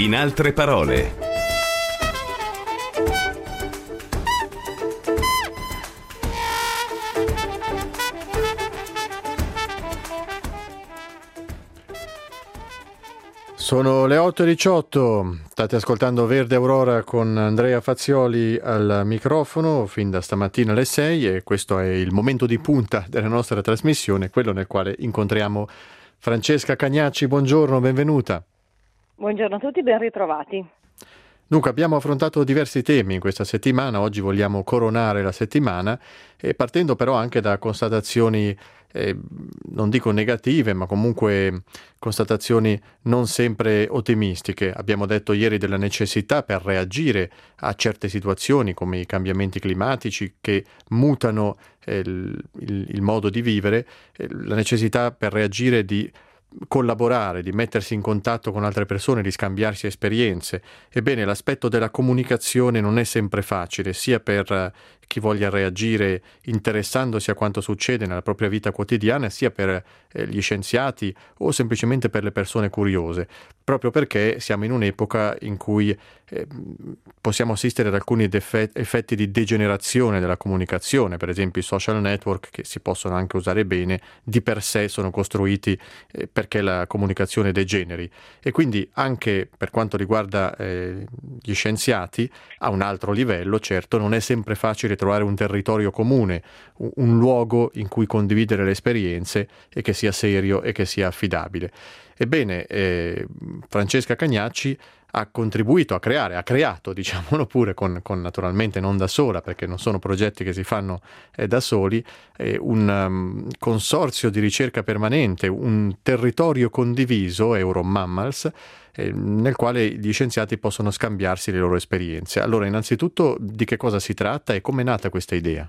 In altre parole. Sono le 8:18, state ascoltando Verde Aurora con Andrea Fazioli al microfono fin da stamattina alle 6 e questo è il momento di punta della nostra trasmissione, quello nel quale incontriamo Francesca Cagnacci. Buongiorno, benvenuta. Buongiorno a tutti, ben ritrovati. Dunque, abbiamo affrontato diversi temi in questa settimana, oggi vogliamo coronare la settimana e partendo però anche da constatazioni, non dico negative, ma comunque constatazioni non sempre ottimistiche. Abbiamo detto ieri della necessità per reagire a certe situazioni come i cambiamenti climatici che mutano il modo di vivere, la necessità per reagire di collaborare, di mettersi in contatto con altre persone, di scambiarsi esperienze. Ebbene, l'aspetto della comunicazione non è sempre facile, sia per chi voglia reagire interessandosi a quanto succede nella propria vita quotidiana, sia per gli scienziati o semplicemente per le persone curiose, proprio perché siamo in un'epoca in cui possiamo assistere ad alcuni effetti di degenerazione della comunicazione. Per esempio i social network, che si possono anche usare bene, di per sé sono costruiti perché la comunicazione degeneri, e quindi anche per quanto riguarda gli scienziati a un altro livello, certo non è sempre facile trovare un territorio comune, un luogo in cui condividere le esperienze e che sia serio e che sia affidabile. Ebbene, Francesca Cagnacci ha contribuito a creato, diciamolo pure, con naturalmente non da sola, perché non sono progetti che si fanno da soli, un consorzio di ricerca permanente, un territorio condiviso, Euromammals, nel quale gli scienziati possono scambiarsi le loro esperienze. Allora, innanzitutto, di che cosa si tratta e come è nata questa idea?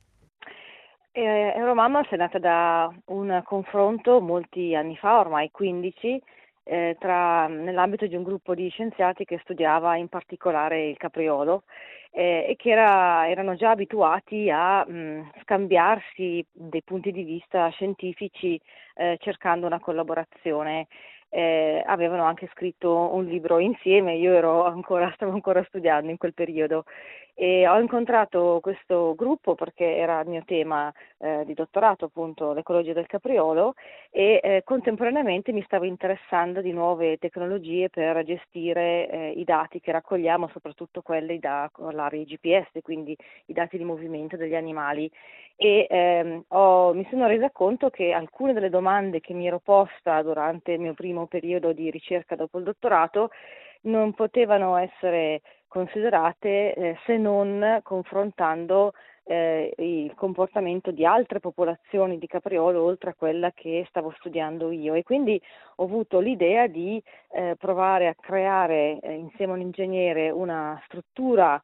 Euromammals è nata da un confronto molti anni fa, ormai 15, nell'ambito di un gruppo di scienziati che studiava in particolare il capriolo e che erano già abituati a scambiarsi dei punti di vista scientifici cercando una collaborazione. Avevano anche scritto un libro insieme, io stavo ancora studiando in quel periodo e ho incontrato questo gruppo perché era il mio tema di dottorato, appunto l'ecologia del capriolo, e contemporaneamente mi stavo interessando di nuove tecnologie per gestire i dati che raccogliamo, soprattutto quelli con l'area GPS, quindi i dati di movimento degli animali. E mi sono resa conto che alcune delle domande che mi ero posta durante il mio primo periodo di ricerca dopo il dottorato non potevano essere considerate se non confrontando il comportamento di altre popolazioni di capriolo oltre a quella che stavo studiando io, e quindi ho avuto l'idea di provare a creare insieme a un ingegnere una struttura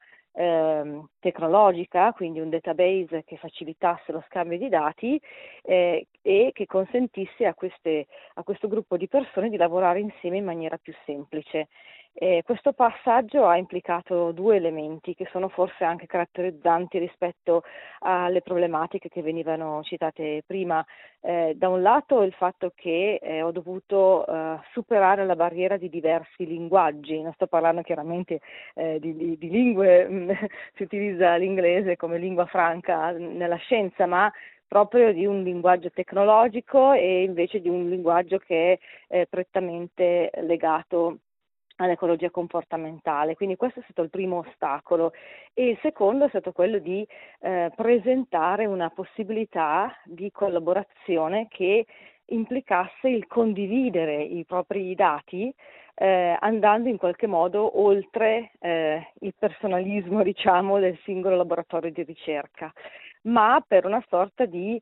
tecnologica, quindi un database che facilitasse lo scambio di dati e che consentisse a questo gruppo di persone di lavorare insieme in maniera più semplice. Questo passaggio ha implicato due elementi che sono forse anche caratterizzanti rispetto alle problematiche che venivano citate prima. Da un lato il fatto che ho dovuto superare la barriera di diversi linguaggi, non sto parlando chiaramente di lingue, si utilizza l'inglese come lingua franca nella scienza, ma proprio di un linguaggio tecnologico e invece di un linguaggio che è prettamente legato all'ecologia comportamentale. Quindi questo è stato il primo ostacolo, e il secondo è stato quello di presentare una possibilità di collaborazione che implicasse il condividere i propri dati andando in qualche modo oltre il personalismo, diciamo, del singolo laboratorio di ricerca, ma per una sorta di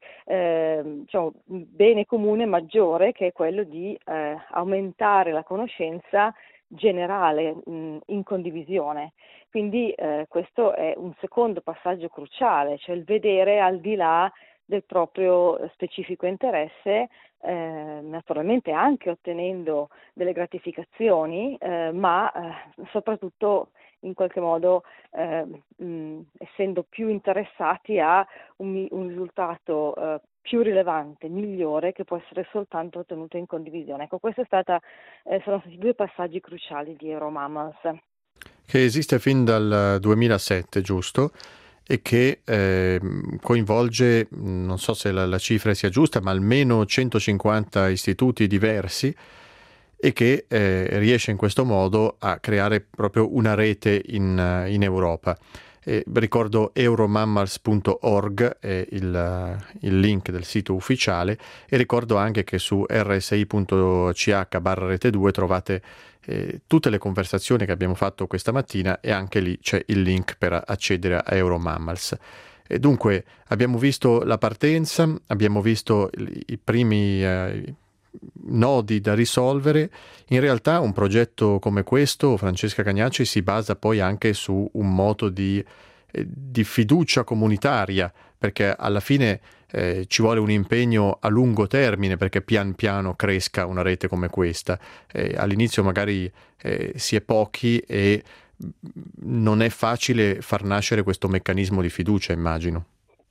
bene comune maggiore, che è quello di aumentare la conoscenza generale in condivisione. Quindi questo è un secondo passaggio cruciale, cioè il vedere al di là del proprio specifico interesse, naturalmente anche ottenendo delle gratificazioni, ma soprattutto in qualche modo essendo più interessati a un risultato più rilevante, migliore, che può essere soltanto ottenuto in condivisione. Ecco, sono stati due passaggi cruciali di Euromammals. Che esiste fin dal 2007, giusto? E che coinvolge, non so se la cifra sia giusta, ma almeno 150 istituti diversi e che riesce in questo modo a creare proprio una rete in Europa. Ricordo euromammals.org è il link del sito ufficiale, e ricordo anche che su rsi.ch/rete 2 trovate tutte le conversazioni che abbiamo fatto questa mattina, e anche lì c'è il link per accedere a Euromammals. E dunque abbiamo visto la partenza, abbiamo visto i primi nodi da risolvere. In realtà un progetto come questo, Francesca Cagnacci, si basa poi anche su un moto di fiducia comunitaria, perché alla fine ci vuole un impegno a lungo termine perché pian piano cresca una rete come questa. All'inizio magari si è pochi e non è facile far nascere questo meccanismo di fiducia, immagino.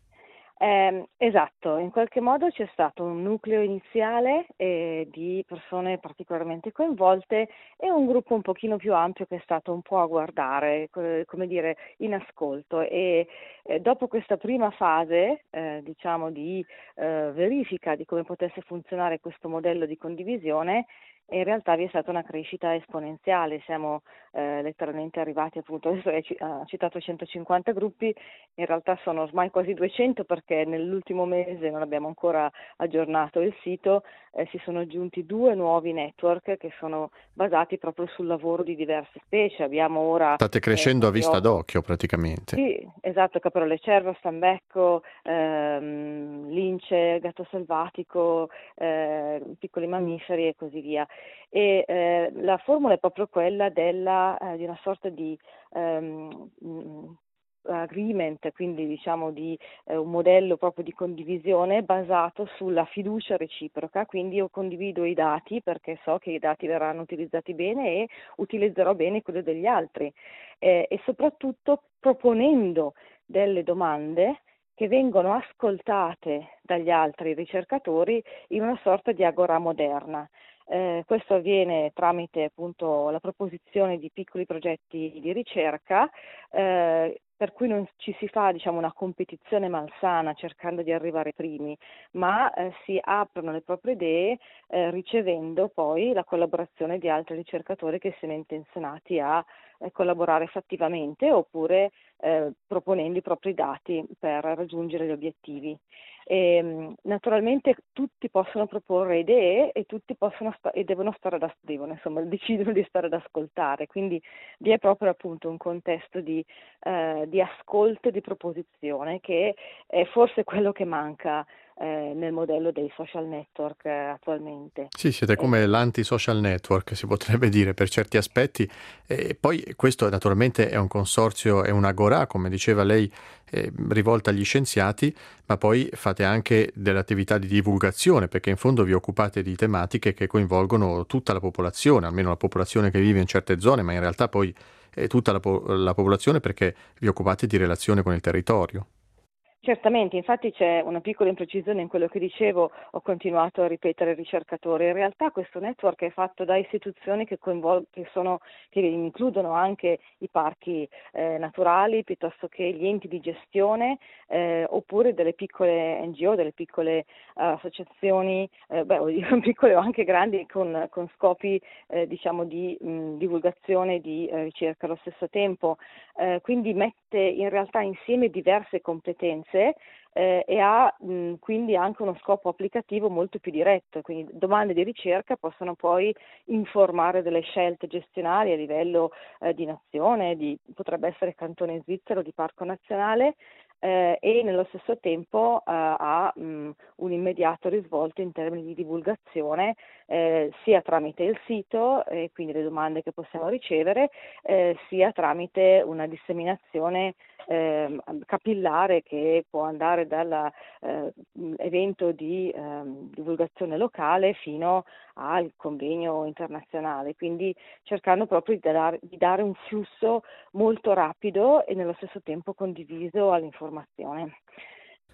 Esatto, in qualche modo c'è stato un nucleo iniziale di persone particolarmente coinvolte e un gruppo un pochino più ampio che è stato un po' a guardare, come dire, in ascolto, e dopo questa prima fase, diciamo, di verifica di come potesse funzionare questo modello di condivisione, in realtà vi è stata una crescita esponenziale. Siamo letteralmente arrivati, appunto, adesso ha citato 150 gruppi, in realtà sono ormai quasi 200, perché nell'ultimo mese non abbiamo ancora aggiornato il sito, si sono aggiunti 2 nuovi network che sono basati proprio sul lavoro di diverse specie. Abbiamo ora State crescendo a vista d'occhio praticamente. sì, esatto, caporale cervo, stambecco, lince, gatto selvatico, piccoli mammiferi e così via. E la formula è proprio quella di una sorta di agreement, quindi diciamo di un modello proprio di condivisione basato sulla fiducia reciproca. Quindi io condivido i dati perché so che i dati verranno utilizzati bene e utilizzerò bene quelli degli altri, e soprattutto proponendo delle domande che vengono ascoltate dagli altri ricercatori in una sorta di agora moderna. Questo avviene tramite, appunto, la proposizione di piccoli progetti di ricerca, per cui non ci si fa, diciamo, una competizione malsana cercando di arrivare primi, ma si aprono le proprie idee, ricevendo poi la collaborazione di altri ricercatori che siano intenzionati a collaborare fattivamente, oppure proponendo i propri dati per raggiungere gli obiettivi. Naturalmente tutti possono proporre idee e tutti decidono di stare ad ascoltare, quindi vi è proprio, appunto, un contesto di ascolto e di proposizione che è forse quello che manca nel modello dei social network attualmente. Sì, siete come l'anti-social network, si potrebbe dire, per certi aspetti. E poi questo naturalmente è un consorzio, è un'agorà, come diceva lei, rivolta agli scienziati, ma poi fate anche delle attività di divulgazione, perché in fondo vi occupate di tematiche che coinvolgono tutta la popolazione, almeno la popolazione che vive in certe zone, ma in realtà poi tutta la popolazione, perché vi occupate di relazione con il territorio. Certamente, infatti c'è una piccola imprecisione in quello che dicevo, ho continuato a ripetere ricercatori. In realtà questo network è fatto da istituzioni che includono anche i parchi naturali, piuttosto che gli enti di gestione, oppure delle piccole NGO, delle piccole associazioni, piccole o anche grandi, con scopi diciamo di divulgazione e di ricerca allo stesso tempo. Quindi mette in realtà insieme diverse competenze e ha quindi anche uno scopo applicativo molto più diretto. Quindi domande di ricerca possono poi informare delle scelte gestionali a livello di nazione, potrebbe essere cantone svizzero, di parco nazionale, e nello stesso tempo ha un immediato risvolto in termini di divulgazione, sia tramite il sito e quindi le domande che possiamo ricevere, sia tramite una disseminazione capillare che può andare dall'evento di divulgazione locale fino al convegno internazionale, quindi cercando proprio di dare un flusso molto rapido e nello stesso tempo condiviso all'informazione.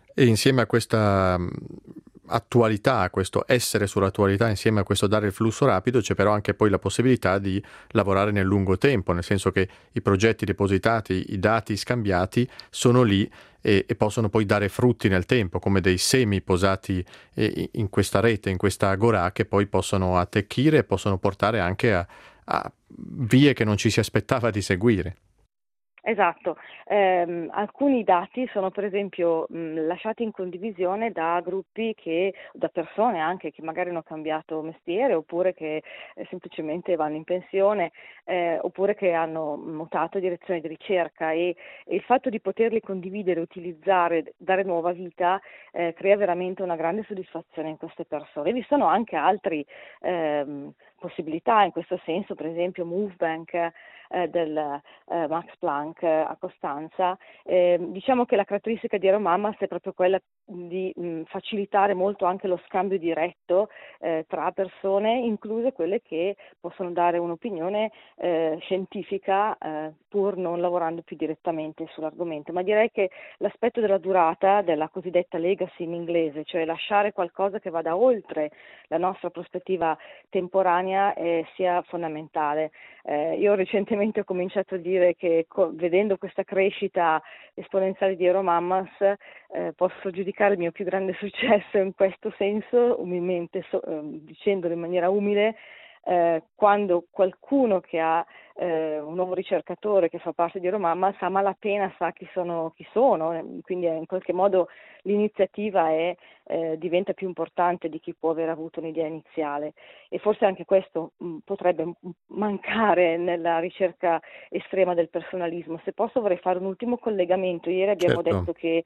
E insieme a questa attualità, a questo essere sull'attualità, insieme a questo dare il flusso rapido, c'è però anche poi la possibilità di lavorare nel lungo tempo, nel senso che i progetti depositati, i dati scambiati sono lì e possono poi dare frutti nel tempo, come dei semi posati in questa rete, in questa agorà, che poi possono attecchire e possono portare anche a vie che non ci si aspettava di seguire. Esatto, alcuni dati sono per esempio lasciati in condivisione da gruppi da persone anche che magari hanno cambiato mestiere oppure che semplicemente vanno in pensione oppure che hanno mutato direzione di ricerca e il fatto di poterli condividere, utilizzare, dare nuova vita crea veramente una grande soddisfazione in queste persone. Vi sono anche altre possibilità in questo senso, per esempio Movebank del Max Planck a Costanza. Diciamo che la caratteristica di Aeromamas è proprio quella di facilitare molto anche lo scambio diretto tra persone, incluse quelle che possono dare un'opinione scientifica pur non lavorando più direttamente sull'argomento. Ma direi che l'aspetto della durata, della cosiddetta legacy in inglese, cioè lasciare qualcosa che vada oltre la nostra prospettiva temporanea, sia fondamentale. Io recentemente ho cominciato a dire che vedendo questa crescita esponenziale di Euromamas posso giudicare il mio più grande successo in questo senso, umilmente dicendolo in maniera umile, quando qualcuno che ha un nuovo ricercatore che fa parte di Euromammas a malapena sa chi sono, quindi in qualche modo l'iniziativa diventa più importante di chi può aver avuto un'idea iniziale e forse anche questo potrebbe mancare nella ricerca estrema del personalismo. Se posso vorrei fare un ultimo collegamento. Ieri abbiamo Certo. detto che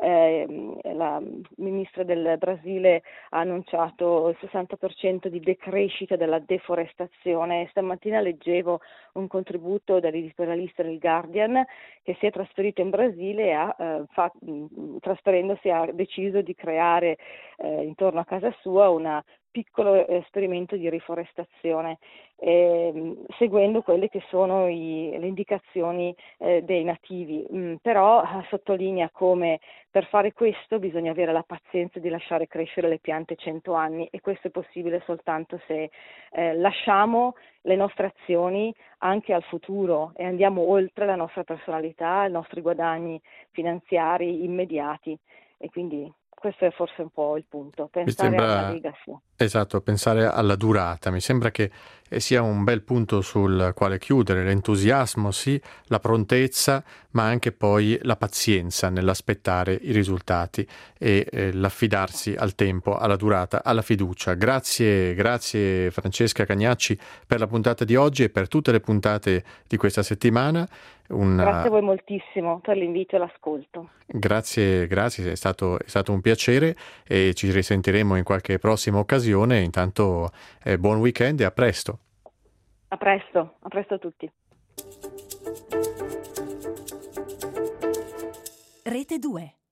la ministra del Brasile ha annunciato il 60% di decrescita della deforestazione. Stamattina leggevo un contributo dall'editorialista del Guardian che si è trasferito in Brasile e trasferendosi ha deciso di creare intorno a casa sua un piccolo esperimento di riforestazione, seguendo quelle che sono le indicazioni dei nativi. Però sottolinea come per fare questo bisogna avere la pazienza di lasciare crescere le piante 100 anni e questo è possibile soltanto se lasciamo le nostre azioni anche al futuro e andiamo oltre la nostra personalità, i nostri guadagni finanziari immediati e quindi questo è forse un po' il punto, Mi pensare alla sembra, legacy. esatto, pensare alla durata. Mi sembra che sia un bel punto sul quale chiudere. L'entusiasmo, sì, la prontezza, ma anche poi la pazienza nell'aspettare i risultati e l'affidarsi al tempo, alla durata, alla fiducia. Grazie, grazie Francesca Cagnacci per la puntata di oggi e per tutte le puntate di questa settimana. Grazie a voi moltissimo per l'invito e l'ascolto. Grazie, grazie, è stato un piacere e ci risentiremo in qualche prossima occasione. Intanto buon weekend e a presto. A presto a tutti. Rete 2